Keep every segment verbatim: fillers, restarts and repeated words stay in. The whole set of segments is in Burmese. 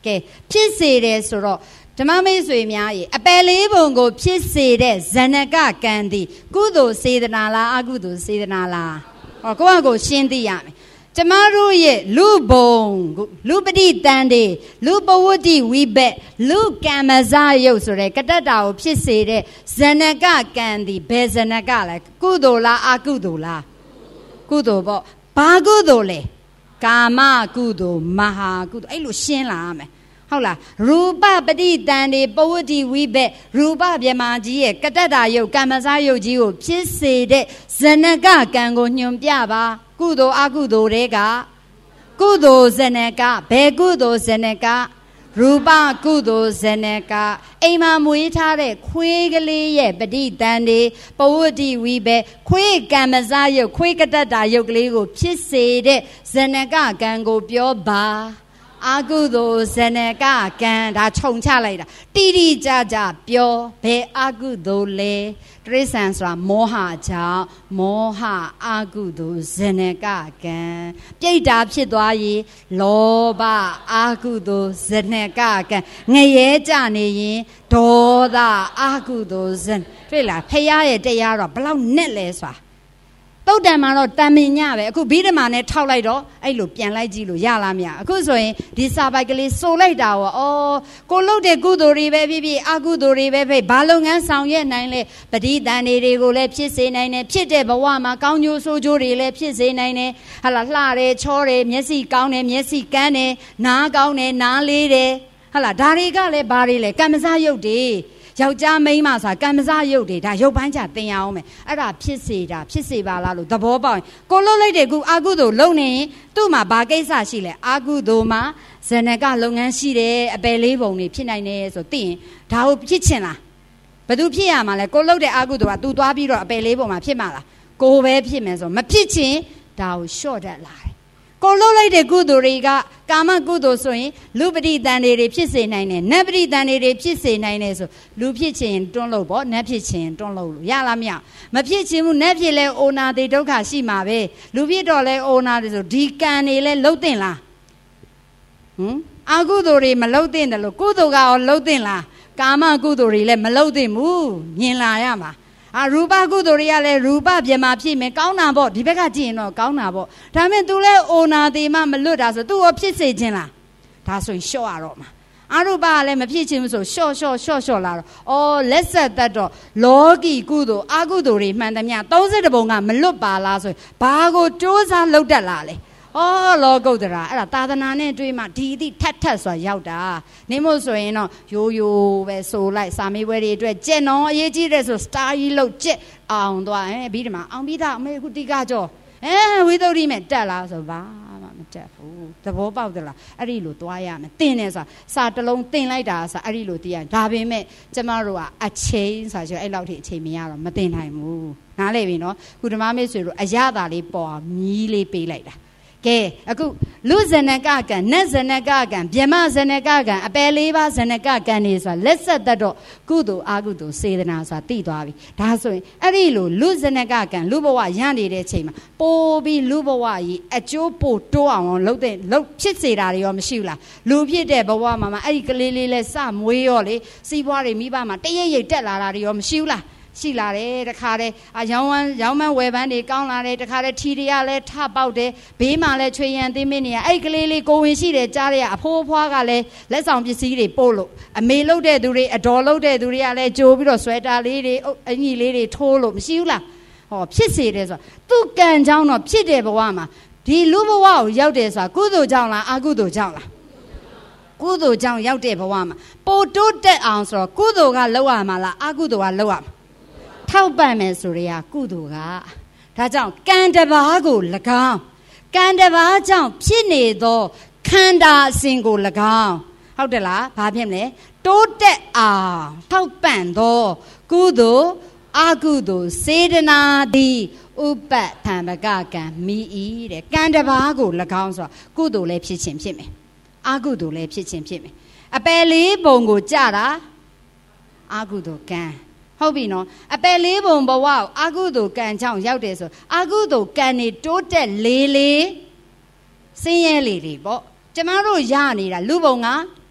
ကဲဖြစ်စေတယ်ဆိုတော့ဓမ္မမိတ်ဆွေများရေအပယ်လေးပုံကိုဖြစ်စေတဲ့ဇဏကကံသည်ကုသိုလ်စေတနာလားအကုသိုလ်စေတနာလားဟောကိုယ့်အကိုရှင်းသိရမယ်ကျမတို့ရဲ့လူဘုံလူပฏิတန်တွေလူပဝတ္တိဝိဘက်လူကမ္မဇယုတ်ဆိုတဲ့ကတ္တတာကိုဖြစ်စေတဲ့ဇဏကကံသည်ဘယ်ဇဏကလဲကုသိုလ်လားအကုသိုလ်လားကုသိုလ်ပေါ့ဘာကုသိုလ်လဲကာမကုသိုလ်မဟာကုသိုလ်အဲ့လိုရှင်းလာရမယ်ဟုတ်လားရူပပฏิတန်တွေပဝတ္တိဝိဘက်ရူပဗြဟ္မာကြီးရဲ့ကတ္တတာယုတ်ကမ္မဇယုတ်ကြီးကိုဖြစ်စေတဲ့ဇဏကကံကိုညွှန်ပြပါကုသိုလ်အကုသိုလ်တွေကကုသိုလ်ဇဏကဘယ်ကုသိုလ်ဇဏကရူပကုသိုလ်ဇဏကအိမ်မှာမွေးထားတဲ့ခွေးကလေးရဲ့ပฏิတန်တွေပဝတ္တိဝိဘက်ခွေးကမ္မဇယုတ်ခွေးကတ္တတာယုတ်ကလေးကိုဖြစ်စေတဲ့ဇဏကကံကိုပြောပါအကုသိုလ်ဇဏကကံဒါခြုံချလိုက်တာတိတိကျကျပြောဘယ်အကုသိုလ်လဲတရိစ္ဆာန်ဆိုတာမောဟကြောင့်မောဟအကုသိုလ်ဇဏကကံပြိတ္တာဖြစ်သွားရင်လောဘအကုသိုလ်ဇဏကကံငရဲကြနေရင်ဒေါသအကုသိုလ်ဇဏတွေ့လားဖះရဲ့တရားတော့ဘလောက်နဲ့လဲဆိုတာတုတ်တံမှာတော့တန်မင်ညပဲအခုဘိဓမ္မာနဲ့ထောက်လိုက်တော့အဲ့လိုပြန်လိုက်ကြည့်လို့ရလားမရအခုဆိုရင်ဒီစာပိုက်ကလေးစိုးလိုက်တာရောအော်ကိုလှုပ်တဲ့ကုသိုလ်တွေပဲဖြစ်ဖြစ်အကုသိုလ်တွေပဲဖြစ်ဘာလုပ်ငန်းဆောင်ရွက်နိုင်လဲပဋိသန္ဓေတွေကိုလည်းဖြစ်စေနိုင်တယ်ဖြစ်တဲ့ဘဝမှာကောင်းကျိုးဆိုးကျိုးတွေလည်းဖြစ်စေနိုင်တယ်ဟာလာလှတယ်ချောတယ်မျက်စိကောင်းတယ်မျက်စိကန်းတယ်နားကောင်းတယ်နားလေးတယ်ဟာလာဒါတွေကလည်းဘာတွေလဲကမ္မဇယုတ်တွေယောက်ျားမိန်းမဆိုတာကမ္မဇယုတ်တွေဒါရုပ်ပိုင်းချသင်ရအောင်မယ်အဲ့ဒါဖြစ်စေတာဖြစ်စေပါလားလို့သဘောပေါက်ရင်ကိုလှုပ်လိုက်တဲ့ခုအာကုသိုလ်လုံနေရင်သူ့မှာဘာကိစ္စရှိလဲအာကုသိုလ်မှာဇဏကလုပ်ငန်းရှိတယ်အပယ်လေးပုံတွေဖြစ်နိုင်တယ်ဆိုသိရင်ဒါကိုဖြစ်ချင်လားဘယ်သူဖြစ်ရမှာလဲကိုလှုပ်တဲ့အာကုသိုလ်ကသူသွားပြီးတော့အပယ်လေးပုံမှာဖြစ်မှာလားကိုပဲဖြစ်မယ်ဆိုမဖြစ်ချင်ဒါကိုရှော့တတ်လာတယ်ကိုလှုပ်လိုက်တဲ့ကုသိုလ်တွေကကာမကုသိုလ်ဆိုရင်လူပฏิတန်တွေဖြစ်စေနိုင်တယ်နတ်ပฏิတန်တွေဖြစ်စေနိုင်တယ်ဆိုလူဖြစ်ချင်တွန်းလို့ပေါ့နတ်ဖြစ်ချင်တွန်းလို့ရလားမရမဖြစ်ချင်ဘူးနတ်ဖြစ်လဲအိုနာတိဒုက္ခရှိမှာပဲလူဖြစ်တော့လဲအိုနာတယ်ဆိုဒီကံတွေလဲလှုပ်တင်လားဟမ်အကုသိုလ်တွေမလှုပ်တင်တယ်လို့ကုသိုလ်ကရောလှုပ်တင်လားကာမကုသိုလ်တွေလဲမလှုပ်တင်ဘူးမြင်လာရမှာအာရူပကုသိုလ်တွေကလည်းရူပပြမဖြစ်မယ်ကောင်းတာပေါ့ဒီဘက်ကကြည့်ရင်တော့ကောင်းတာပေါ့ဒါပေမဲ့ तू လဲအိုနာသေးမှမလွတ်တာဆို तू ရောဖြစ်စေခြင်းလားဒါဆိုရင်ရှော့ရတော့မှာအရူပကလည်းမဖြစ်ခြင်းဆိုရှော့ရှော့ရှော့ရှော့လာတော့အော်လက်ဆက်တတ်တော့လောကီကုသိုလ်အကုသိုလ်တွေမှန်သမျှသုံးဆယ့်တစ်ပုံကမလွတ်ပါလားဆိုရင်ဘာကိုစ조사လုပ်တတ်လားလဲအော်လောကုတ္တရာအဲ့ဒါသာသနာနဲ့တွေ့မှဒီအသည့်ထက်ထက်ဆိုတာရောက်တာနေမို့ဆိုရင်တော့ရိုးရိုးပဲဆိုလိုက်စာမေးပွဲတွေအတွက်ကြက်နော်အရေးကြီးတယ်ဆိုစတာကြီးလို့ကြက်အောင်သွားအဲပြီးဒီမှာအောင်ပြီးသားအမေခုတိကကြောအဲဝိသုဒ္ဓိမဲ့တက်လားဆိုဘာမှမတက်ဘူးသဘောပေါက်သလားအဲ့ဒီလိုသွားရမယ်တင်တယ်ဆိုတာစာတစ်လုံးတင်လိုက်တာဆိုအဲ့ဒီလိုတင်ရဒါပေမဲ့ကျမတို့ကအချိန်ဆိုဆိုအဲ့လောက်ထိအချိန်မရတော့မတင်နိုင်ဘူးနားလည်ပြီနော်ခုဓမ္မမိတ်ဆွေတို့အရသာလေးပေါ်မြီးလေးပေးလိုက်တာကဲအခုလူဇဏကကံနတ်ဇဏကကံဗြဟ္မဇဏကကံအပယ်လေးပါးဇဏကကံနေဆိုတာလက်ဆက်တတ်တော့ကုသိုလ်အကုသိုလ်စေတနာဆိုတာသိသွားပြီဒါဆိုရင်အဲ့ဒီလိုလူဇဏကကံလူဘဝရနေတဲ့ချိန်မှာပိုးပြီးလူဘဝကြီးအကျိုးပို့တိုးအောင်လုပ်တဲ့လုပ်ဖြစ်စေတာတွေရောမရှိဘူးလားလူဖြစ်တဲ့ဘဝမှာမှအဲ့ဒီကလေးလေးလဲစမွေးရောလေစီးပွားတွေမိဘမှာတရိပ်ရိပ်တက်လာတာတွေရောမရှိဘူးလားရှိလာတယ်တခါတည်းအရောင်းဝမ်းရောင်းမန်းဝယ်ပန်းတွေကောင်းလာတယ်တခါတည်းထီတွေကလည်းထပေါက်တယ်ဘေးမှာလည်းချွေရန်သိမင်းနေရအဲ့ကလေးလေးကိုဝင်ရှိတယ်ကြားရအဖိုးအဖွားကလည်းလက်ဆောင်ပစ္စည်းတွေပို့လို့အမေလှုပ်တဲ့သူတွေအတော်လှုပ်တဲ့သူတွေကလည်းကြိုးပြီးတော့ဆွဲတာလေးတွေအညီလေးတွေထိုးလို့မရှိဘူးလားဟောဖြစ်စေတယ်ဆိုသူကံကြောင့်တော့ဖြစ်တဲ့ဘဝမှာဒီလူဘဝကိုရောက်တယ်ဆိုတာကုသိုလ်ကြောင့်လားအကုသိုလ်ကြောင့်လားကုသိုလ်ကြောင့်ရောက်တဲ့ဘဝမှာပိုတိုးတက်အောင်ဆိုတော့ကုသိုလ်ကလောက်ရမှာလားအကုသိုလ်ကလောက်ရမှာထောက်ပံ့မယ်ဆိုရယ်ကုသိုလ်ကဒါကြောင့်ကံတဘာကို၎င်းကံတဘာကြောင့်ဖြစ်နေသောခန္ဓာအစဉ်ကို၎င်းဟုတ်တယ်လားဘာဖြစ်မလဲတိုးတက်အောင်ထောက်ပံ့သောကုသိုလ်အကုသိုလ်စေတနာသည်ဥပ္ပထံပကကံမိ၏တဲ့ကံတဘာကို၎င်းဆိုတော့ကုသိုလ်လည်းဖြစ်ခြင်းဖြစ်မယ်အကုသိုလ်လည်းဖြစ်ခြင်းဖြစ်မယ်အပယ်လေးပုံကိုကြတာအကုသိုလ်ကံဟုတ်ပြီနော်အပယ်လေးပုံဘဝအာကုသိုလ်ကံကြောင့်ရောက်တယ်ဆိုအာကုသိုလ်ကံနေတိုးတက်လေးလေးစင်းရဲလေးတွေပေါ့ကျမတို့ရနေတာလူပုံက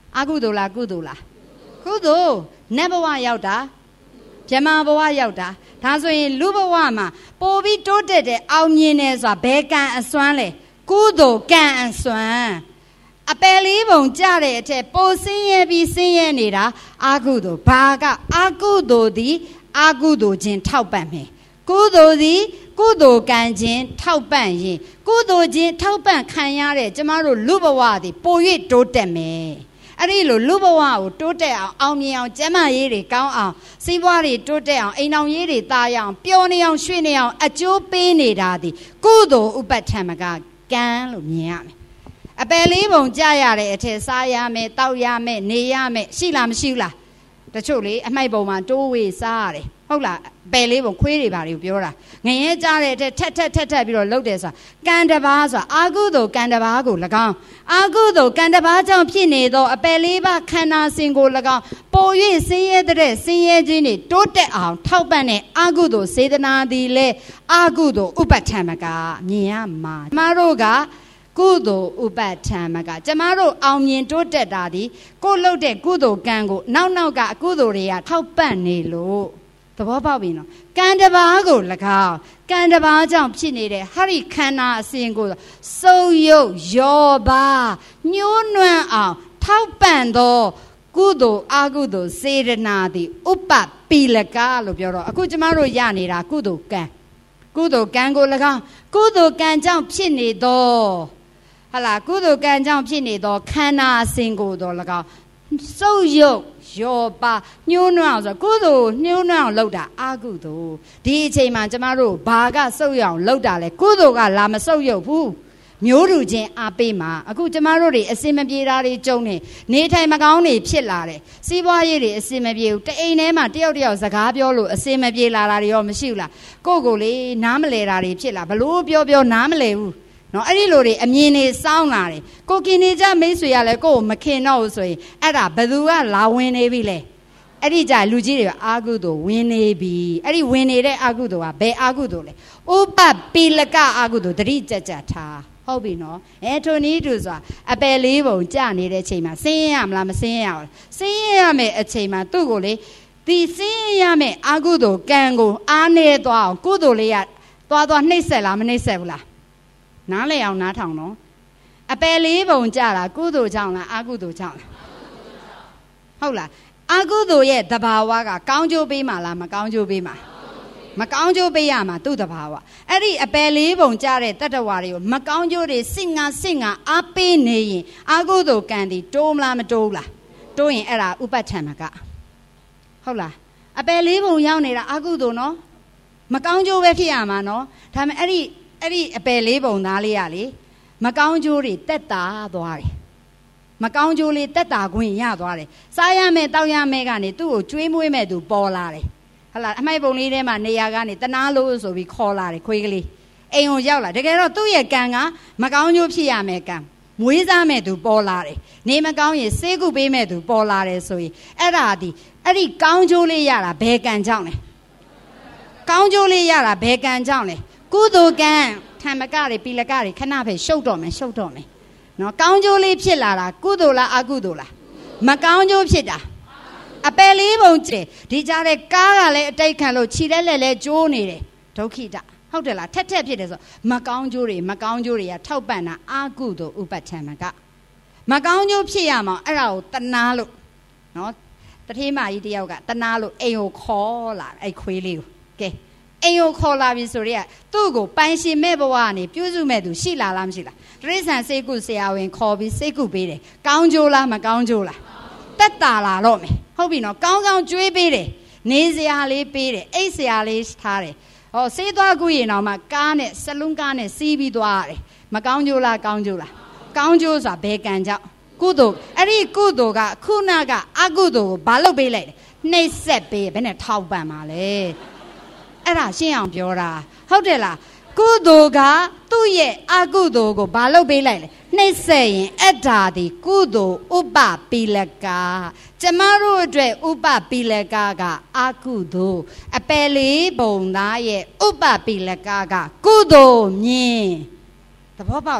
အာကုသိုလ်လားကုသိုလ်လားကုသိုလ်နတ်ဘဝရောက်တာဗြဟ္မာဘဝရောက်တာဒါဆိုရင်လူဘဝမှာပို့ပြီးတိုးတက်တဲ့အောင်မြင်တယ်ဆိုတာဘယ်ကံအစွမ်းလဲကုသိုလ်ကံအစွမ်းအပယ်လေးပုံကြတဲ့အထက်ပိုဆင်းရဲပြီးဆင်းရဲနေတာအာကုသိုလ်ဘာကအာကုသိုလ်သည်အာကုသိုလ်ချင်းထောက်ပံ့မယ်ကုသိုလ်သည်ကုသိုလ်ကံချင်းထောက်ပံ့ရင်ကုသိုလ်ချင်းထောက်ပံ့ခံရတဲ့ကျမတို့လူဘဝသည်ပို၍တိုးတက်မယ်အဲ့ဒီလိုလူဘဝကိုတိုးတက်အောင်အောင်မြင်အောင်ကျမ်းမာရေးတွေကောင်းအောင်စီးပွားတွေတိုးတက်အောင်အိမ်အောင်ရေးတွေသားရအောင်ပျော်နေအောင်ရွှေ့နေအောင်အကျိုးပေးနေတာသည်ကုသိုလ်ဥပဋ္ဌာမကကံလို့မြင်ရမယ်အပယ်လေးပုံကြရတဲ့အထက်စားရမယ်တောက်ရမယ်နေရမယ်ရှိလားမရှိဘူးလားတချို့လေအမိုက်ပုံမှာတိုးဝေးစားရတယ်ဟုတ်လားပယ်လေးပုံခွေးတွေပါလို့ပြောတာငရဲကြတဲ့အထက်ထက်ထက်ထက်ထက်ပြီးတော့လှုပ်တယ်ဆိုတာကံတဘာဆိုတာအာကုသိုလ်ကံတဘာကို၎င်းအာကုသိုလ်ကံတဘာကြောင့်ဖြစ်နေသောအပယ်လေးပါခန္ဓာစဉ်ကို၎င်းပို၍ဆင်းရဲတဲ့ဆင်းရဲခြင်းတွေတိုးတက်အောင်ထောက်ပံ့တဲ့အာကုသိုလ်စေတနာသည်လေအာကုသိုလ်ဥပဋ္ဌာမကမြင်ရမှာကျမတို့ကကုသိုလ်ဥပဋ္ဌာမကကျမတို့အောင်မြင်တိုးတက်တာဒီကိုလှုပ်တဲ့ကုသိုလ်ကံကိုနောက်နောက်ကအကုသိုလ်တွေကထောက်ပံ့နေလို့သဘောပေါက်ပြီနော်ကံတဘာကို၎င်းကံတဘာကြောင့်ဖြစ်နေတဲ့ဟာရိခန္ဓာအစဉ်ကိုစုံရုပ်ယောပါညှိုးနွမ်းအောင်ထောက်ပံ့သောကုသိုလ်အကုသိုလ်စေတနာသည်ဥပပိလကလို့ပြောတော့အခုကျမတို့ရနေတာကုသိုလ်ကံကုသိုလ်ကံကို၎င်းကုသိုလ်ကံကြောင့်ဖြစ်နေသောဟာလားကုသိုလ်ကံကြောင့်ဖြစ်နေသောခန္ဓာအစဉ်ကိုတော့၎င်းစုပ်ယုတ်ရောပါညှိုးနှောင်းဆိုကုသိုလ်ညှိုးနှောင်းလောက်တာအာကုသိုလ်ဒီအချိန်မှာကျမတို့ဘာကစုပ်ရအောင်လောက်တာလဲကုသိုလ်ကလာမစုပ်ယုတ်ဘူးမျိုးတူချင်းအားပေးမှာအခုကျမတို့တွေအစင်မပြေတာတွေကြုံနေနေထိုင်မကောင်းတွေဖြစ်လာတယ်စီးပွားရေးတွေအစင်မပြေဘူးတအိမ်ထဲမှာတယောက်တယောက်စကားပြောလို့အစင်မပြေလာတာတွေရောမရှိဘူးလားကိုယ့်ကိုယ်လေးနားမလဲတာတွေဖြစ်လာဘလို့ပြောပြောနားမလဲဘူးနော်အဲ့ဒီလိုတွေအမြင်တွေစောင်းလာတယ်ကိုကင်နေကြမိတ်ဆွေရလဲကိုယ့်ကိုမခင်တော့ဘူးဆိုရင်အဲ့ဒါဘသူကလာဝင်နေပြီလဲအဲ့ဒီကြလူကြီးတွေအာကုသိုလ်ဝင်နေပြီအဲ့ဒီဝင်နေတဲ့အာကုသိုလ်ကဘယ်အာကုသိုလ်လဲဥပပိလကအာကုသိုလ်တတိကြကြထားဟုတ်ပြီနော်အဲထိုနည်းတူဆိုတာအပယ်လေးပုံကြနေတဲ့အချိန်မှာဆင်းရဲရမလားမဆင်းရအောင်ဆင်းရဲရမယ်အချိန်မှာသူ့ကိုလေဒီဆင်းရဲရမယ်အာကုသိုလ်ကံကိုအားနေသွားအောင်ကုသိုလ်လေးကသွားသွားနှိမ့်ဆက်လားမနှိမ့်ဆက်ဘူးလားနားလေအောင်နားထောင်နော်အပယ်လေးပုံကြတာကုသိုလ်ကြောင့်လားအာကုသိုလ်ကြောင့်လားဟုတ်လားအာကုသိုလ်ရဲ့သဘာဝကကောင်းကျိုးပေးမှာလားမကောင်းကျိုးပေးမှာမကောင်းကျိုးပေးရမှာသူ့သဘာဝအဲ့ဒီအပယ်လေးပုံကြတဲ့တတ္တဝါတွေကိုမကောင်းကျိုးတွေစစ်ငါစစ်ငါအားပေးနေရင်အာကုသိုလ်ကံဒီတိုးမလားမတိုးဘူးလားတိုးရင်အဲ့ဒါဥပဋ္ဌာမကဟုတ်လားအပယ်လေးပုံရောက်နေတာအာကုသိုလ်နော်မကောင်းကျိုးပဲဖြစ်ရမှာနော်ဒါပေမဲ့အဲ့ဒီအဲ့ဒီအပယ်လေးပုံသားလေးရလေမကောင်းကျိုးတွေတက်တာသွားတယ်မကောင်းကျိုးလေးတက်တာခွင့်ရသွားတယ်စားရမယ်တောက်ရမယ်ကနေသူ့ကိုကျွေးမွေးမဲ့သူပေါ်လာတယ်ဟုတ်လားအမိုက်ပုံလေးထဲမှာနေရာကနေတနာလို့ဆိုပြီးခေါ်လာတယ်ခွေးကလေးအိမ်ကိုရောက်လာတကယ်တော့သူ့ရဲ့ကံကမကောင်းကျိုးဖြစ်ရမယ်ကံမွေးစားမဲ့သူပေါ်လာတယ်နေမကောင်းရင်ဆေးကုပေးမဲ့သူပေါ်လာတယ်ဆိုရင်အဲ့ဒါဒီအဲ့ဒီကောင်းကျိုးလေးရတာဘယ်ကံကြောင့်လဲကောင်းကျိုးလေးရတာဘယ်ကံကြောင့်လဲကုသိုလ်ကံထံမကတွေပိလကတွေခဏပဲရှုပ်တော့မယ်ရှုပ်တော့မယ်နော်ကောင်းကျိုးလေးဖြစ်လာတာကုသိုလ်လားအကုသိုလ်လားမကောင်းကျိုးဖြစ်တာအပယ်လေးပုံကျတယ်ဒီကြားတဲ့ကားကလည်းအတိတ်ခံလို့ခြိလဲလဲလဲကျိုးနေတယ်ဒုက္ခိတဟုတ်တယ်လားထက်ထက်ဖြစ်တယ်ဆိုမကောင်းကျိုးတွေမကောင်းကျိုးတွေကထောက်ပံ့တာအကုသိုလ်ဥပဋ္ဌာမကမကောင်းကျိုးဖြစ်ရမှာအဲ့ဒါကိုတနာလို့နော်တထေးမကြီးတယောက်ကတနာလို့အိမ်ကိုခေါ်လာအဲ့ခွေးလေးကိုကဲအိမ်ကိုခေါ်လာပြီဆိုတော့သူ့ကိုပိုင်ရှင်မဲ့ဘဝကနေပြုစုမဲ့သူရှိလာလားမရှိလားတရိษံစိတ်ကုဆရာဝန်ခေါ်ပြီးစိတ်ကုပေးတယ်ကောင်းကျိုးလားမကောင်းကျိုးလားတက်တာလာတော့မယ်ဟုတ်ပြီနော်ကောင်းကောင်းကျွေးပေးတယ်နေစရာလေးပေးတယ်အိတ်စရာလေးထားတယ်ဟောဆေးသွားကူရင်တော့မှကားနဲ့စလုံးကားနဲ့စီးပြီးသွားရတယ်မကောင်းကျိုးလားကောင်းကျိုးလားကောင်းကျိုးဆိုတာဘယ်ကံကြောင့်ကုသိုလ်အဲ့ဒီကုသိုလ်ကခုနကအကုသိုလ်ကိုဘာလုပ်ပေးလိုက်လဲနှိပ်စက်ပေးဘယ်နဲ့ထောက်ပံ့ပါလဲအဲ့ဒါရှင်းအောင်ပြောတာဟုတ်တယ်လားကုသိုလ်ကသူ့ရဲ့အကုသိုလ်ကိုဘာလုပ်ပေးလိုက်လဲနှိပ်စက်ရင်အဲ့ဒါဒီကုသိုလ်ဥပပိလကကျမတို့အတွက်ဥပပိလကကအကုသိုလ်အပယ်လေးပုံသားရဲ့ဥပပိလကကကုသိုလ်မြင်သဘောပေါက်လား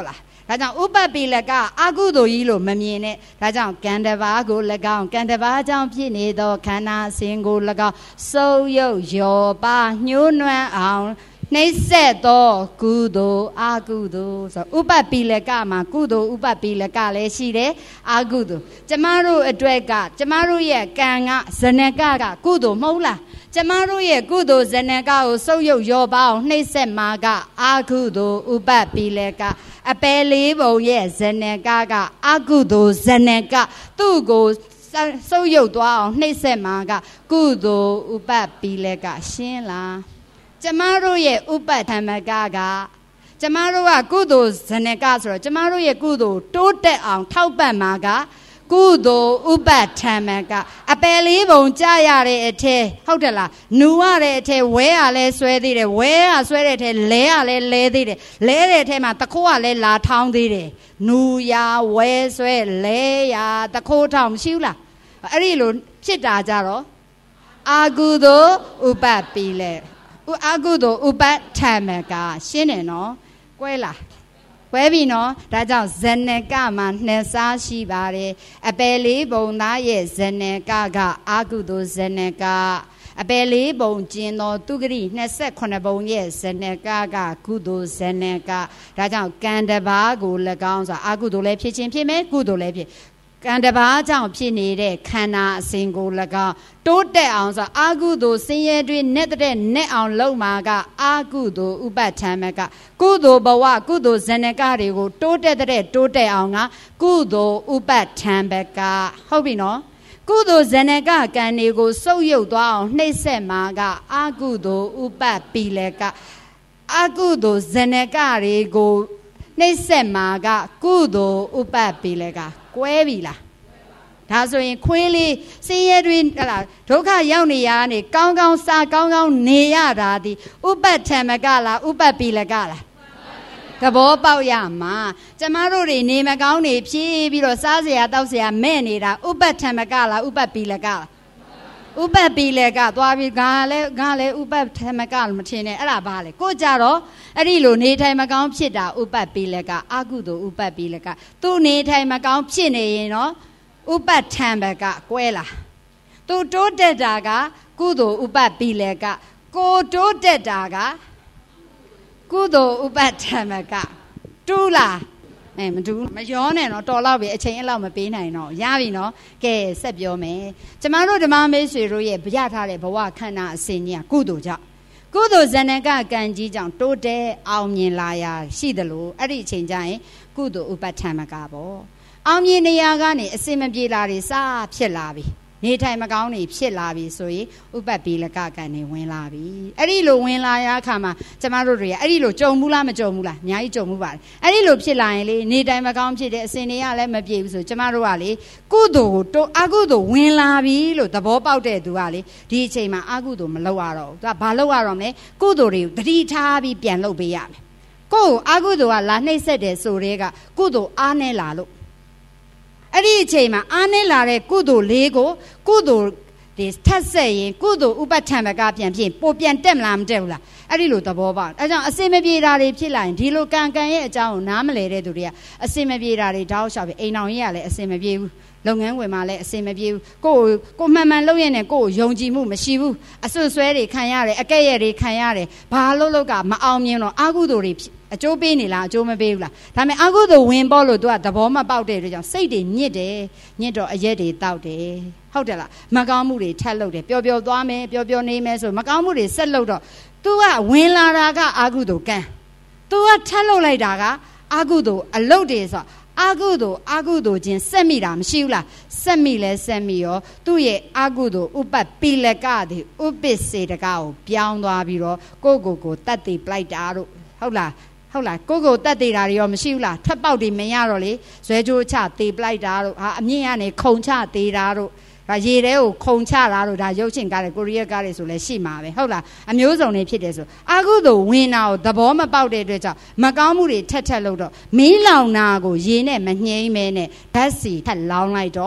ဒါကြောင့်ဥပပိလကအကုသိုလ်ကြီးလို့မမြင်နဲ့ဒါကြောင့်ကံတဘာကို၎င်းကံတဘာကြောင့်ဖြစ်နေသောခန္ဓာအစဉ်ကို၎င်းစုပ်ယုပ်ရောပါညှိုးနွမ်းအောင်နှိမ့်ဆက်သောကုသိုလ်အကုသိုလ်ဆိုဥပပိလကမှာကုသိုလ်ဥပပိလကလည်းရှိတယ်အကုသိုလ်ကျမတို့အတွက်ကကျမတို့ရဲ့ကံကဇနကကကုသိုလ်မဟုတ်လားကျမတို့ရဲ့ကုသိုလ်ဇနကကိုစုပ်ယုပ်ရောပါအောင်နှိမ့်ဆက်မှာကအကုသိုလ်ဥပပိလကအပယ်လေးပုံရဲ့ဇနကကအကုသိုလ်ဇနကသူ့ကိုစုပ်ယုပ်သွားအောင်နှိမ့်ဆက်မှာကကုသိုလ်ဥပပိလကရှင်းလားကျမတို့ရဲ့ဥပထမကကကျမတို့ကကုသိုလ်ဇနကဆိုတော့ကျမတို့ရဲ့ကုသိုလ်တိုးတက်အောင်ထောက်ပံ့မှာကကုသိုလ်ဥပထမကအပယ်လေးပုံကြရတဲ့အထက်ဟုတ်တယ်လားနူရတဲ့အထက်ဝဲရလဲဆွဲသေးတယ်ဝဲရဆွဲတဲ့အထက်လဲရလဲလဲသေးတယ်လဲတဲ့အထက်မှာတခိုးကလဲလာထောင်းသေးတယ်နူရဝဲဆွဲလဲရတခိုးထောင်းမရှိဘူးလားအဲ့ဒီလိုဖြစ်တာကြတော့အာကုသိုလ်ဥပပိလေအာကုသိုလ်ဥပထမကရှင်းတယ်နော်ကွဲလားကွဲပြီနော်ဒါကြောင့်ဇနကမှာနှစ်စားရှိပါတယ်အပယ်လေးပုံသားရဲ့ဇနကကအာကုသိုလ်ဇနကအပယ်လေးပုံကျင်သောသူဂရိနှစ်ဆယ့်ခုနှစ်ပုံရဲ့ဇနကကကုသိုလ်ဇနကဒါကြောင့်ကံတဘာကို၎င်းဆိုအာကုသိုလ်လည်းဖြစ်ခြင်းဖြစ်မယ်ကုသိုလ်လည်းဖြစ်ကံတဘာကြောင့်ဖြစ်နေတဲ့ခန္ဓာအစဉ်ကို၎င်းတိုးတက်အောင်ဆိုအာကုသိုလ်ဆင်းရဲတွေနဲ့တဲ့နဲ့အောင်လုပ်မှာကအာကုသိုလ်ဥပထမကကုသိုလ်ဘဝကုသိုလ်ဇနကတွေကိုတိုးတက်တဲ့တိုးတက်အောင်ကကုသိုလ်ဥပထမကဟုတ်ပြီနော်ကုသိုလ်ဇနကကံတွေကိုစုပ်ယုပ်သွားအောင်နှိမ့်ဆက်မှာကအာကုသိုလ်ဥပပိလကအာကုသိုလ်ဇနကတွေကိုနှိမ့်ဆက်မှာကကုသိုလ်ဥပပိလကကွဲပြီလားဒါဆိုရင်ခွေးလေးစင်းရဲတွေဟလာဒုက္ခရောက်နေရနေကောင်းကောင်းစားကောင်းကောင်းနေရတာဒီဥပထမကလားဥပပိလကလားသဘောပေါက်ရမှာကျမတို့တွေနေမကောင်းနေဖြည်းပြီးတော့စားစရာတောက်စရာမဲ့နေတာဥပထမကလားဥပပိလကလားဥပပိလကသွားပြီးငါလည်းငါလည်းဥပထမကမထင်နဲ့အဲ့ဒါဘာလဲကိုကြတော့အဲ့ဒီလိုနေထိုင်မကောင်းဖြစ်တာဥပပိလကအကုသိုလ်ဥပပိလကသူနေထိုင်မကောင်းဖြစ်နေရင်တော့ဥပထံဘကကွဲလာသူတိုးတက်တာကကုသိုလ်ဥပပိလကကိုတိုးတက်တာကကုသိုလ်ဥပထံဘကတူးလားအဲမတူမရောနဲ့တော့တော်တော့ပြီအချိန်အဲ့လောက်မပေးနိုင်တော့ရပြီနော်ကဲဆက်ပြောမယ်ကျမတို့ဓမ္မမိတ်ဆွေတို့ရဲ့ဗျာထားတဲ့ဘဝခန္ဓာအစဉ်ကြီးကကုသိုလ်ကြောင့်ကုသိုလ်ဇနကကံကြီးကြောင့်တိုးတက်အောင်မြင်လာရရှိတယ်လို့အဲ့ဒီအချိန်ကျရင်ကုသိုလ်ဥပထံဘကပေါ့အောင်မြင်နေရကနေအစင်မပြေလာတွေစဖြစ်လာပြီနေထိုင်မကောင်းနေဖြစ်လာပြီဆိုရင်ဥပပိလကကံနေဝင်လာပြီအဲ့ဒီလိုဝင်လာရအခါမှာကျမတို့တွေအဲ့ဒီလိုကြုံဘူးလားမကြုံဘူးလားအများကြီးကြုံမှုပါတယ်အဲ့ဒီလိုဖြစ်လာရင်လေနေထိုင်မကောင်းဖြစ်တဲ့အစင်တွေကလည်းမပြေဘူးဆိုကျမတို့ကလေကုသိုလ်ကိုအကုသိုလ်ဝင်လာပြီလို့သဘောပေါက်တဲ့သူကလေဒီအချိန်မှာအကုသိုလ်မလုပ်ရတော့ဘူးသူကဘာလုပ်ရတော့မလဲကုသိုလ်တွေကိုတတိထားပြီးပြန်လုပ်ပေးရမယ်ကိုယ်အကုသိုလ်ကလာနှိမ့်ဆက်တယ်ဆိုတဲ့ကကုသိုလ်အားနဲ့လာလို့အဲ့ဒီအချိန်မှာအားနဲ့လာတဲ့ကုသိုလ်လေးကိုကုသိုလ်ဒီထက်ဆက်ရင်ကုသိုလ်ဥပထံဘကပြန်ဖြစ်ပိုပြန်တက်မလားမတက်ဘူးလားအဲ့ဒီလိုသဘောပေါက်အဲကြောင့်အစင်မပြေတာတွေဖြစ်လာရင်ဒီလိုကံကံရဲ့အကြောင်းကိုနားမလဲတဲ့သူတွေကအစင်မပြေတာတွေတောက်လျှောက်ပြီးအိမ်တော်ကြီးကလည်းအစင်မပြေဘူးလုပ်ငန်းဝင်မှလည်းအစင်မပြေဘူးကိုယ်ကိုမှန်မှန်လုပ်ရတဲ့ကိုယ်ယုံကြည်မှုမရှိဘူးအဆွဆွဲတွေခံရတယ်အကဲ့ရဲ့တွေခံရတယ်ဘာလို့လို့ကမအောင်မြင်တော့အာကုသိုလ်တွေအကျိုးပေးနေလားအကျိုးမပေးဘူးလားဒါပေမဲ့အာကုသိုလ်ဝင်ပေါ်လို့သူကသဘောမပေါက်တဲ့အတွက်ကြောင့်စိတ်တွေညစ်တယ်ညစ်တော့အရက်တွေတောက်တယ်ဟုတ်တယ်လားမကောင်းမှုတွေထက်လုပ်တယ်ပျော်ပျော်သွားမယ်ပျော်ပျော်နေမယ်ဆိုမကောင်းမှုတွေဆက်လုပ်တော့ तू ကဝင်လာတာကအာကုသိုလ်ကံ तू ကထက်လုပ်လိုက်တာကအာကုသိုလ်အလုပ်တွေဆိုအာကုသိုလ်အာကုသိုလ်ချင်းဆက်မိတာမရှိဘူးလားဆက်မိလဲဆက်မိရောသူ့ရဲ့အာကုသိုလ်ဥပပိလကတိဥပ္ပစေတကကိုပြောင်းသွားပြီးတော့ကိုကိုကိုတတ်သိပလိုက်တာတို့ဟုတ်လားဟုတ်လားကိုကိုတက်သေးတာတွေရောမရှိဘူးလားထွက်ပေါက်တွေမရတော့လေဇွဲကြိုးချသေးပလိုက်တာတို့ဟာအမြင့်ကနေခုံချသေးတာတို့ဒါရေထဲကိုခုံချတာတို့ဒါရုပ်ရှင်ကားတွေကိုရီးယားကားတွေဆိုလည်းရှိမှာပဲဟုတ်လားအမျိုးစုံတွေဖြစ်တယ်ဆိုအာကုသိုလ်ဝင်တာကိုသဘောမပေါက်တဲ့အတွက်ကြောင့်မကောင်းမှုတွေထက်ထက်လို့တော့မီးလောင်နာကိုရေနဲ့မနှိမ့်မဲနဲ့ဓာတ်စီထက်လောင်းလိုက်တော့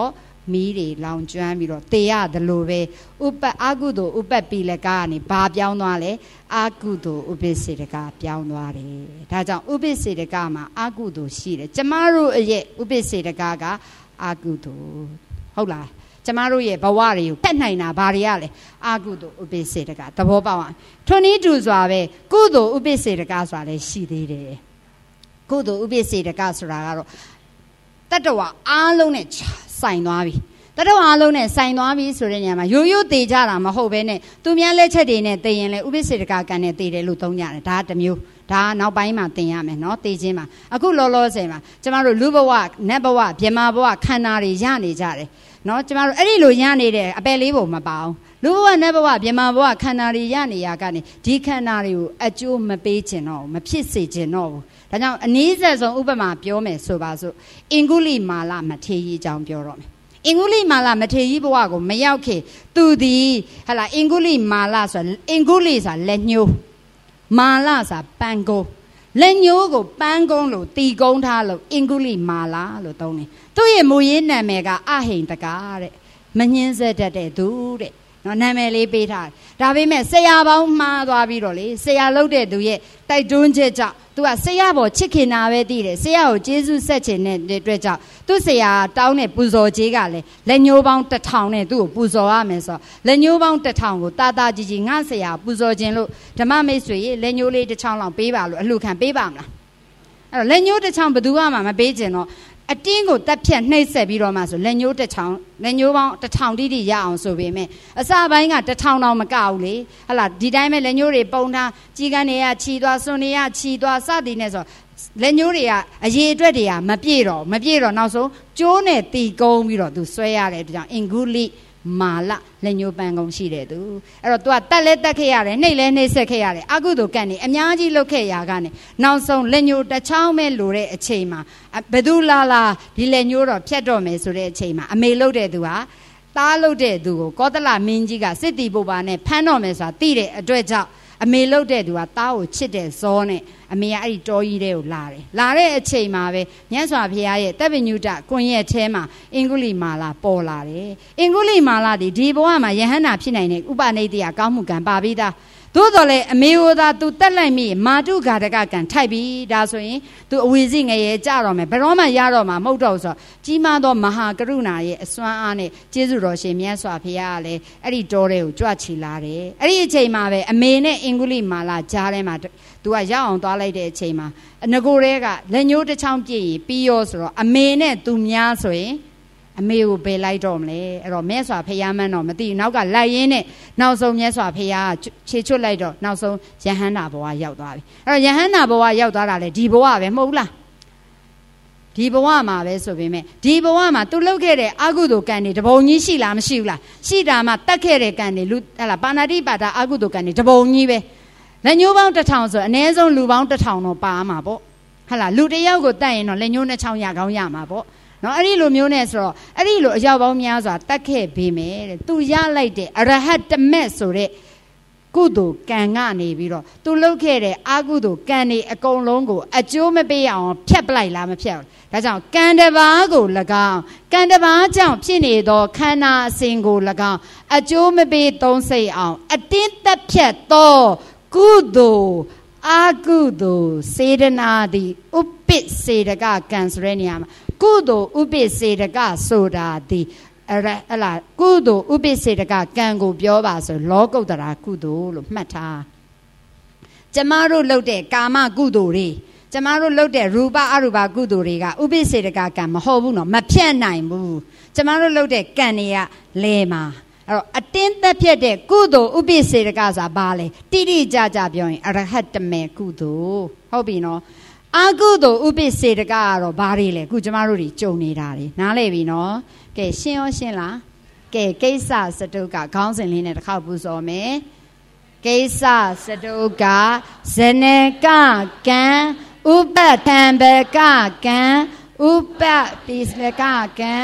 မီးတွေလောင်ကျွမ်းပြီးတော့တေရတယ်လို့ပဲဥပအာကုသို့ဥပပိလကကနေဘာပြောင်းသွားလဲအာကုသို့ဥပိစေတကပြောင်းသွားတယ်ဒါကြောင့်ဥပိစေတကမှာအာကုသို့ရှိတယ်ကျမတို့ရဲ့ဥပိစေတကကအာကုသို့ဟုတ်လားကျမတို့ရဲ့ဘဝတွေကိုဖက်နိုင်တာဘာတွေရလဲအာကုသို့ဥပိစေတကသဘောပေါက်အောင်ထွန်းနည်းတူစွာပဲကုသို့ဥပိစေတကဆိုတာလည်းရှိသေးတယ်ကုသို့ဥပိစေတကဆိုတာကတော့တတ္တဝါအားလုံးနဲ့ဆိုင်သွားပြီတတ္တဝါအားလုံးနဲ့ဆိုင်သွားပြီဆိုတဲ့နေရာမှာရိုးရိုးသေးကြတာမဟုတ်ဘဲနဲ့သူများလက်ချက်တွေနဲ့သိရင်လည်းဥပိစေတကကံနဲ့သိတယ်လို့သုံးကြတယ်ဒါကတစ်မျိုးဒါနောက်ပိုင်းမှာသင်ရမယ်နော်သိချင်းမှာအခုလောလောဆယ်မှာကျမတို့လူဘဝနတ်ဘဝဗြဟ္မာဘဝခန္ဓာတွေရနေကြတယ်နော်ကျမတို့အဲ့ဒီလိုရနေတဲ့အပယ်လေးပုံမပါအောင်လူဘဝနတ်ဘဝဗြဟ္မာဘဝခန္ဓာတွေရနေရကနေဒီခန္ဓာတွေကိုအကျိုးမပေးခြင်းတော့မဖြစ်စေခြင်းတော့ဘူးဒါကြောင့်အနည်းဆက်ဆုံးဥပမာပြောမယ်ဆိုပါစို့အင်္ဂုလိမာလမထေရကြီးအကြောင်းပြောတော့မယ်အင်္ဂုလိမာလမထေရကြီးဘဝကိုမရောက်ခင်သူသည်ဟလာအင်္ဂုလိမာလဆိုအင်္ဂုလိဆိုလက်ညှိုးမာလဆိုပန်းကုန်းလက်ညှိုးကိုပန်းကုန်းလို့တီကုန်းထားလို့အင်္ဂုလိမာလလို့သုံးတယ်သူ့ရဲ့မူရင်းနာမည်ကအဟိန်တကာတဲ့မညှင်းဆက်တတ်တဲ့သူတဲ့နော်နာမည်လေးပေးထားတယ်ဒါပေမဲ့ဆရာပေါင်းမှားသွားပြီးတော့လေဆရာလုပ်တဲ့သူရဲ့တိုက်တွန်းချက်ကြောင့်သူကဆရာပေါ်ချစ်ခင်တာပဲတည်တယ်ဆရာကိုကျေးဇူးဆက်ခြင်းတဲ့အတွက်ကြောင့်သူဆရာတောင်းတဲ့ပူဇော်ခြင်းကလည်းလက်ညှိုးပေါင်းတစ်ထောင်နဲ့သူ့ကိုပူဇော်ရမယ်ဆိုတော့လက်ညှိုးပေါင်းတစ်ထောင်ကိုတာတာကြီးကြီးငါဆရာပူဇော်ခြင်းလို့ဓမ္မမိတ်ဆွေရေလက်ညှိုးလေးတစ်ချောင်းလောက်ပေးပါလို့အလှခံပေးပါမလားအဲ့တော့လက်ညှိုးတစ်ချောင်းဘယ်သူမှမပေးခြင်းတော့အတင်းကိုတက်ဖြတ်နှိပ်ဆက်ပြီးတော့မှဆိုလက်ညှိုးတစ်ချောင်းလက်ညှိုးပေါင်းတစ်ထောင်တိတိရအောင်ဆိုပေမဲ့အစပိုင်းကတစ်ထောင်တောင်မကဘူးလေဟလာဒီတိုင်းပဲလက်ညှိုးတွေပုံထားကြီးကန်းတွေကခြီသွားစွန်တွေကခြီသွားစသည်နဲ့ဆိုလက်ညှိုးတွေကအရေအတွက်တွေကမပြည့်တော့မပြည့်တော့နောက်ဆုံးကျိုးနဲ့တီကုန်းပြီးတော့သူဆွဲရတယ်ဒါကြောင့်အင်္ဂုလိမာလလက်ညှိုးပန်းကုန်းရှိတယ်သူအဲ့တော့ तू ကတက်လဲတက်ခဲ့ရတယ်နှိပ်လဲနှိပ်ဆက်ခဲ့ရတယ်အကုသိုလ်ကံနေအများကြီးလုပ်ခဲ့ရကနေနောက်ဆုံးလက်ညှိုးတစ်ချောင်းပဲလိုတဲ့အချိန်မှာဘယ်သူလာလာဒီလက်ညှိုးတော့ဖြတ်တော့မယ်ဆိုတဲ့အချိန်မှာအမေလုပ်တဲ့သူဟာသားလုပ်တဲ့သူကိုကောသလမင်းကြီးကစစ်တီပုပ္ပါနဲ့ဖမ်းတော့မယ်ဆိုတာသိတဲ့အတွက်ကြောင့်အမေလုပ်တဲ့သူကသားကိုချစ်တဲ့ဇောနဲ့အမေကအဲ့ဒီတောကြီးတဲ့ကိုလာတယ်လာတဲ့အချိန်မှာပဲမြတ်စွာဘုရားရဲ့တပ်ပညုတကွန်ရက်ထဲမှာအင်္ဂုလိမာလာပေါ်လာတယ်အင်္ဂုလိမာလာဒီဒီဘဝမှာယဟန္တာဖြစ်နိုင်တဲ့ဥပနိဒေယကောင်းမှုကံပါပြီးသားသို့တော်လည်းအမေဟိုသာ तू တက်လိုက်မိမာတုဂါတကကံထိုက်ပြီဒါဆိုရင် तू အဝီစီငရဲကြတော့မယ်ဘယ်တော့မှရတော့မှာမဟုတ်တော့ဆိုကြီးမားသောမဟာကရုဏာရဲ့အစွမ်းအားနဲ့ကျေးဇူးတော်ရှင်မြတ်စွာဘုရားကလည်းအဲ့ဒီတောထဲကိုကြွချီလာတယ်အဲ့ဒီအချိန်မှာပဲအမေနဲ့အင်္ဂုလိမာလာကြားထဲမှာ तू ကရောက်အောင်သွားလိုက်တဲ့အချိန်မှာငကိုရဲကလက်ညှိုးတစ်ချောင်းပြည့်ရင်ပြီးရောဆိုတော့အမေနဲ့ तू များဆိုရင်အမေကိုဘယ်လိုက်တော့မလဲအဲ့တော့မြတ်စွာဘုရားမှန်းတော့မသိဘူးနောက်ကလိုက်ရင်းနဲ့နောက်ဆုံးမြတ်စွာဘုရားခြေချွတ်လိုက်တော့နောက်ဆုံးယဟန္တာဘဝရောက်သွားပြီအဲ့တော့ယဟန္တာဘဝရောက်သွားတာလေဒီဘဝပဲမဟုတ်လားဒီဘဝမှာပဲဆိုပေမဲ့ဒီဘဝမှာသူလုပ်ခဲ့တဲ့အကုသိုလ်ကံတွေတပုံကြီးရှိလားမရှိဘူးလားရှိတာမှတတ်ခဲ့တဲ့ကံတွေလူဟလာပါဏာတိပါဒအကုသိုလ်ကံတွေတပုံကြီးပဲလက်ညှိုးပေါင်းတစ်ထောင်ဆိုအနည်းဆုံးလူပေါင်းတစ်ထောင်တော့ပါမှာပေါ့ဟလာလူတစ်ယောက်ကိုတတ်ရင်တော့လက်ညှိုးနှစ်ချောင်းရကောင်းရမှာပေါ့နော်အဲ့ဒီလိုမျိုးနဲ့ဆိုတော့အဲ့ဒီလိုအရောက်ပေါင်းများစွာတတ်ခဲ့ပေးမယ်တဲ့သူရလိုက်တဲ့အရဟတ်တမက်ဆိုတဲ့ကုသိုလ်ကံကနေပြီးတော့သူလုပ်ခဲ့တဲ့အကုသိုလ်ကံတွေအကုန်လုံးကိုအကျိုးမပေးအောင်ဖြတ်ပလိုက်လားမဖြတ်ဘူးဒါကြောင့်ကံတစ်ပါးကို၎င်းကံတစ်ပါးကြောင့်ဖြစ်နေသောခန္ဓာအစဉ်ကို၎င်းအကျိုးမပေးသုံးစိတ်အောင်အတင်းသက်ဖြတ်သောကုသိုလ်အကုသိုလ်စေတနာသည်ဥပိ္ပစေတကကံဆိုတဲ့နေရာမှာကုသိုလ်ဥပိ္ပစေတကဆိုတာဒီအဲ့ဟလာကုသိုလ်ဥပိ္ပစေတကကံကိုပြောပါဆိုလောကုတ္တရာကုသိုလ်လို့မှတ်ထားကျမတို့လုပ်တဲ့ကာမကုသိုလ်တွေကျမတို့လုပ်တဲ့ရူပအရူပကုသိုလ်တွေကဥပိ္ပစေတကကံမဟုတ်ဘူးနော်မဖြတ်နိုင်ဘူးကျမတို့လုပ်တဲ့ကံတွေကလဲမှာအဲ့တော့အတင်းသက်ဖြတ်တဲ့ကုသိုလ်ဥပိ္ပစေတကဆိုတာဘာလဲတိတိကျကျပြောရင်အရဟတ္တမေကုသိုလ်ဟုတ်ပြီနော်အကုသိုလ်ဥပိ္ပစေတကကတော့ဘာတွေလဲခုကျမတို့တွေကြုံနေတာတွေနားလည်ပြီနော်ကဲရှင်းရောရှင်းလားကဲကိစ္စစတုကခေါင်းစဉ်လေးနဲ့တစ်ခေါက်ပူဇော်မယ်ကိစ္စစတုကဇနကကံဥပတံဘကကံဥပပိစလကကံ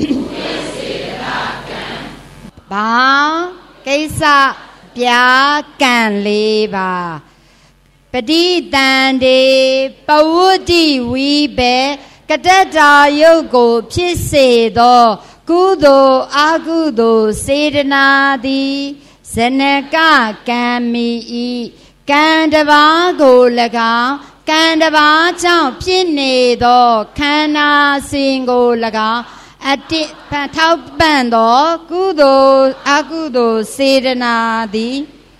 ဘာကိစ္စပြာကံလေးပါပတိတန်တေပဝုဒ္ဓိဝိဘေကတ္တတာယုတ်ကိုဖြစ်စေသောကုသိုလ်အကုသိုလ်စေတနာသည်ဇနကကံမီဤကံတပါးကို၎င်းကံတပါးကြောင့်ဖြစ်နေသောခန္ဓာစဉ်ကို၎င်းအတိထောက်ပံ့သောကုသိုလ်အကုသိုလ်စေတနာသည်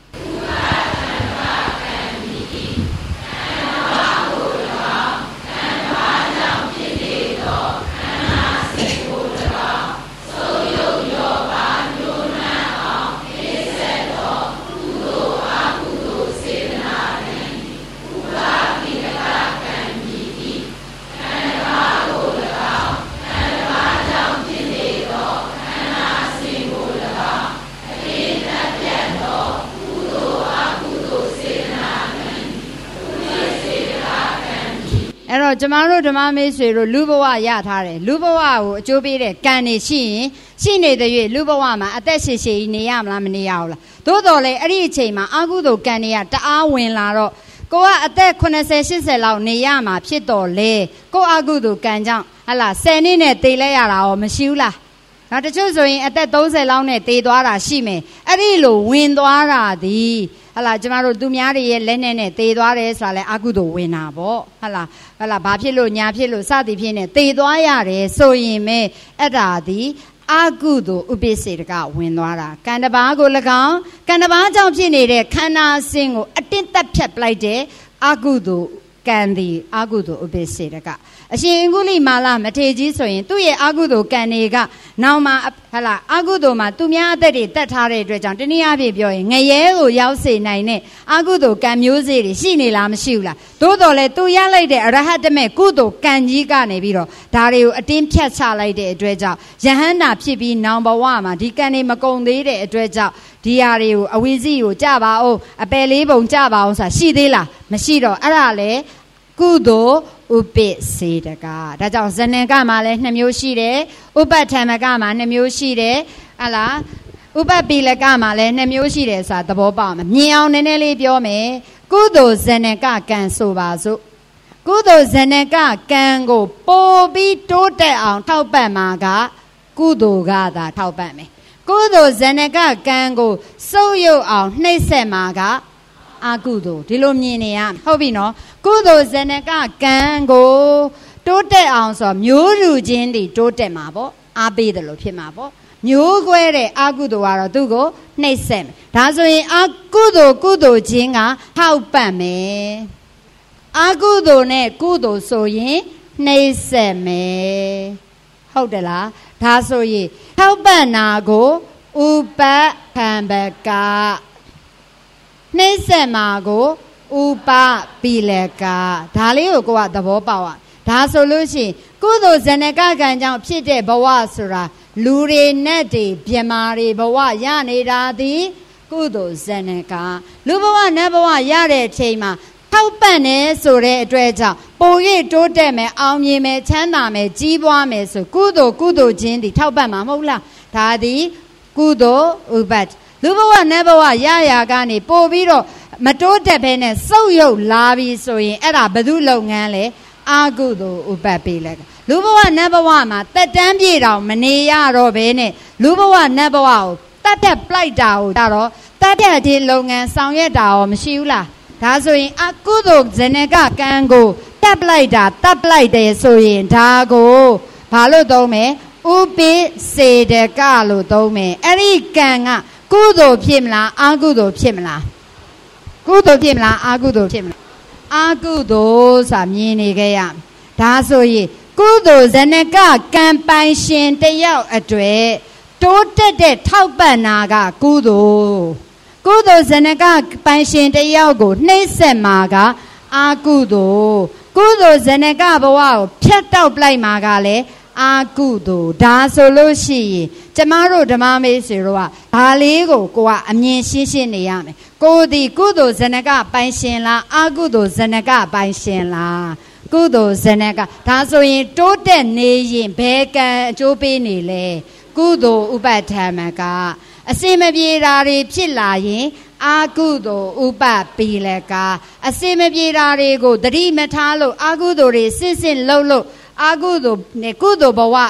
အဲ့တော့ကျမတို့ဓမ္မမေးဆွေတို့လူဘဝရထားတယ်လူဘဝကိုအကျိုးပေးတဲ့ကံနေရှိရင်ရှိနေတဲ့၍လူဘဝမှာအသက်ရှည်ရှည်နေရမလားမနေရဘူးလားသို့တော်လေအဲ့ဒီအချိန်မှာအကုသိုလ်ကံတွေကတအားဝင်လာတော့ကိုကအသက်eighty eightyလောက်နေရမှာဖြစ်တော်လေကိုအကုသိုလ်ကံကြောင့်ဟလာtenနှစ်နဲ့သေလဲရတာရောမရှိဘူးလားနောက်တချို့ဆိုရင်အသက်thirtyလောက်နဲ့သေသွားတာရှိမယ်အဲ့ဒီလိုဝင်သွားတာသည်ဟလာကျမတို့သူများတွေရဲ့လက်နဲ့နဲ့သေသွားတယ်ဆိုတာလဲအကုသိုလ်ဝင်တာပေါ့ဟလာဟလာဘာဖြစ်လို့ညာဖြစ်လို့စသည်ဖြစ်နေသေသွားရတယ်ဆိုရင်မဲအဲ့ဒါသည်အကုသိုလ်ဥပိ္ပစေတကဝင်သွားတာကံတပါးကို၎င်းကံတပါးကြောင့်ဖြစ်နေတဲ့ခန္ဓာစဉ်ကိုအတင်းတက်ဖြတ်ပလိုက်တဲ့အကုသိုလ်ကံသည်အကုသိုလ်ဥပိ္ပစေတကအရှင်အင်္ဂုလိမာလမထေရကြီးဆိုရင်သူ့ရဲ့အကုသိုလ်ကံတွေကနောက်မှာဟလာအကုသိုလ်မှာသူများအသက်တွေတတ်ထားတဲ့အတွက်ကြောင့်တနည်းအားဖြင့်ပြောရင်ငရဲကိုရောက်စေနိုင်တဲ့အကုသိုလ်ကံမျိုးစေ့တွေရှိနေလားမရှိဘူးလားသို့တော်လည်းသူရလိုက်တဲ့အရဟတမေကုသိုလ်ကံကြီးကနေပြီးတော့ဒါတွေကိုအတင်းဖြတ်ချလိုက်တဲ့အတွက်ကြောင့်ယဟန္တာဖြစ်ပြီးနောင်ဘဝမှာဒီကံတွေမကုန်သေးတဲ့အတွက်ကြောင့်ဒီဟာတွေကိုအဝိဇ္ဇိကိုကြပါအောင်အပယ်လေးပုံကြပါအောင်ဆိုတာရှိသေးလားမရှိတော့အဲ့ဒါလေကုသိုလ်ဥပိ္ပစေတကဒါကြောင့်ဇဏကမှာလည်းနှစ်မျိုးရှိတယ်ဥပဋ္ဌမကမှာနှစ်မျိုးရှိတယ်ဟလားဥပပိလကမှာလည်းနှစ်မျိုးရှိတယ်ဆိုတာသဘောပေါက်မှာမြင်အောင်နည်းနည်းလေးပြောမယ်ကုသိုလ်ဇဏကကံဆိုပါစို့ကုသိုလ်ဇဏကကံကိုပိုပြီးတိုးတက်အောင်ထောက်ပံ့မှာကကုသိုလ်ကသာထောက်ပံ့မယ်ကုသိုလ်ဇဏကကံကိုစုပ်ယုပ်အောင်နှိပ်စက်မှာကအကုသိုလ်ဒီလိုမြင်နေရဟုတ်ပြီနော်ကုသိုလ်ဇဏကကံကိုတိုးတက်အောင်ဆိုမျိုးလူချင်းတွေတိုးတက်မှာပေါ့အားပေးတယ်လို့ဖြစ်မှာပေါ့မျိုးကွဲတဲ့အကုသိုလ်ကတော့သူ့ကိုနှိပ်စက်မယ်ဒါဆိုရင်အကုသိုလ်ကုသိုလ်ချင်းကထောက်ပံ့မယ်အကုသိုလ်နဲ့ကုသိုလ်ဆိုရင်နှိပ်စက်မယ်ဟုတ်တယ်လားဒါဆိုရင်ထောက်ပံ့တာကိုဥပခံပကနှိမ့်ဆက်မှာကိုဥပပိလကဒါလေးကိုကိုကသဘောပေါက်อ่ะဒါဆိုလို့ရှိရင်ကုသိုလ်ဇဏကကံကြောင့်ဖြစ်တဲ့ဘဝဆိုတာလူတွေနဲ့တွေပြမာတွေဘဝရနေတာသည်ကုသိုလ်ဇဏကလူဘဝနတ်ဘဝရတဲ့အချိန်မှာထောက်ပံ့နေဆိုတဲ့အတွက်ကြောင့်ပုံရိပ်တိုးတက်မယ်အောင်မြင်မယ်ချမ်းသာမယ်ကြီးပွားမယ်ဆိုကုသိုလ်ကုသိုလ်ချင်းဒီထောက်ပံ့မှာမဟုတ်လားဒါသည်ကုသိုလ်ဥပတ္တလူဘဝနတ်ဘဝရရာကနေပို့ပြီးတော့မတိုးတက်ဘဲနဲ့စုပ်ယုပ်လာပြီဆိုရင်အဲ့ဒါဘယ်သူလုပ်ငန်းလဲအာကုသိုလ်ဥပ္ပပိလကလူဘဝနတ်ဘဝမှာတက်တန်းပြေတောင်မနေရတော့ဘဲနဲ့လူဘဝနတ်ဘဝကိုတတ်တက်ပလိုက်တာကိုကြတော့တတ်တက်ဒီလုပ်ငန်းဆောင်ရွက်တာရောမရှိဘူးလားဒါဆိုရင်အကုသိုလ်ဇဏကကံကိုတက်ပလိုက်တာတက်ပလိုက်တယ်ဆိုရင်ဒါကိုဘာလို့သုံးမလဲဥပိ္ပစေတကလို့သုံးမယ်အဲ့ဒီကံကကုသိုလ်ဖြစ်မလားအကုသိုလ်ဖြစ်မလားကုသိုလ်ဖြစ်မလားအကုသိုလ်ဖြစ်မလားအကုသိုလ်ဆိုတာမြင်နေခဲ့ရဒါဆိုရင်ကုသိုလ်ဇဏကကံပိုင်ရှင်တယောက်အတွေ့တိုးတက်တဲ့ထောက်ပံ့နာကကုသိုလ်ကုသိုလ်ဇဏကပိုင်ရှင်တယောက်ကိုနှိမ့်ဆက်မှာကအကုသိုလ်ကုသိုလ်ဇဏကဘဝကိုဖြတ်တောက်ပလိုက်မှာကလည်းအာကုသိုလ်ဒါဆိုလို့ရှိရင်ကျမတို့ဓမ္မမေးဆွေတို့ကဒါလေးကိုကိုကအမြင်ရှင်းရှင်းနေရမယ်ကိုဒီကုသိုလ်ဇဏကပိုင်ရှင်လားအာကုသိုလ်ဇဏကပိုင်ရှင်လားကုသိုလ်ဇဏကဒါဆိုရင်တိုးတက်နေရင်ဘယ်ကံအကျိုးပေးနေလဲကုသိုလ်ဥပဋ္ဌာမကအစင်မပြေတာတွေဖြစ်လာရင်အာကုသိုလ်ဥပပိလကအစင်မပြေတာတွေကိုသတိမထားလို့အာကုသိုလ်တွေစစ်စစ်လှုပ်လို့အာကုသိုလ်နဲ့ကုသိုလ်ဘဝပြ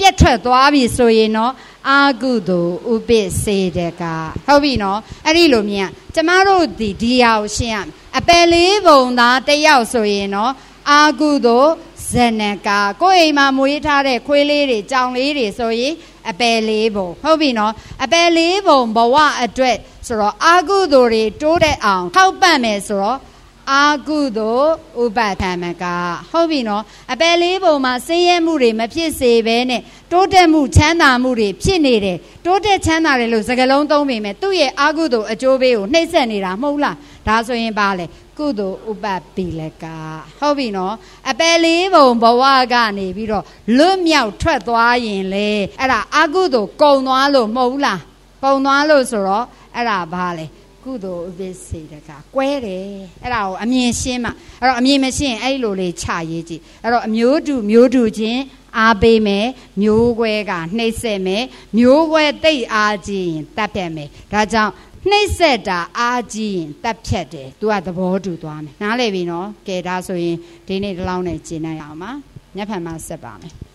ပြတ်ထွက်သွားပြီဆိုရင်နော်အာကုသိုလ်ဥပ္ပစေတကဟုတ်ပြီနော်အဲ့ဒီလိုမြင်ကျမတို့ဒီဒီဟာကိုရှင်းရမယ်အပယ်လေးပုံသားတယောက်ဆိုရင်နော်အာကုသိုလ်ဇဏကကိုယ်အိမ်မှာမွေးထားတဲ့ခွေးလေးတွေကြောင်လေးတွေဆိုရင်အပယ်လေးပုံဟုတ်ပြီနော်အပယ်လေးပုံဘဝအတွက်ဆိုတော့အာကုသိုလ်တွေတိုးတဲ့အောင်ထောက်ပံ့မယ်ဆိုတော့အာကုသိုလ်ဥပထမကဟုတ်ပြီနော်အပယ်လေးပုံမှာဆင်းရဲမှုတွေမဖြစ်စေဘဲနဲ့တိုးတက်မှုချမ်းသာမှုတွေဖြစ်နေတယ်တိုးတက်ချမ်းသာတယ်လို့စကားလုံးသုံးပေမဲ့သူ့ရဲ့အာကုသိုလ်အကျိုးပေးကိုနှိမ့်ဆက်နေတာမဟုတ်လားဒါဆိုရင်ပါလေကုသိုလ်ဥပပိလကဟုတ်ပြီနော်အပယ်လေးပုံဘဝကနေပြီးတော့လွတ်မြောက်ထွက်သွားရင်လေအဲ့ဒါအာကုသိုလ်ကုံသွားလို့မဟုတ်ဘူးလားကုံသွားလို့ဆိုတော့အဲ့ဒါဘာလဲကုသိုလ်ဥပ္ပစေတကကွဲတယ်အဲ့ဒါကိုအမြင်ရှင်းမှအဲ့တော့အမြင်မရှင်းအဲ့လိုလေးခြရေးကြည့်အဲ့တော့အမျိုးတူမျိုးတူချင်းအားပေးမယ်မျိုးခွဲကနှိမ့်ဆက်မယ်မျိုးခွဲတိတ်အားကြီးရင်တတ်ပြတ်မယ်ဒါကြောင့်နှိမ့်ဆက်တာအားကြီးရင်တတ်ဖြတ်တယ်သူကသဘောတူသွားမယ်နားလည်ပြီနော်ကဲဒါဆိုရင်ဒီနေ့ဒီလောက်နဲ့ကျင့်နိုင်အောင်ပါညက်ဖန်မှာဆက်ပါမယ်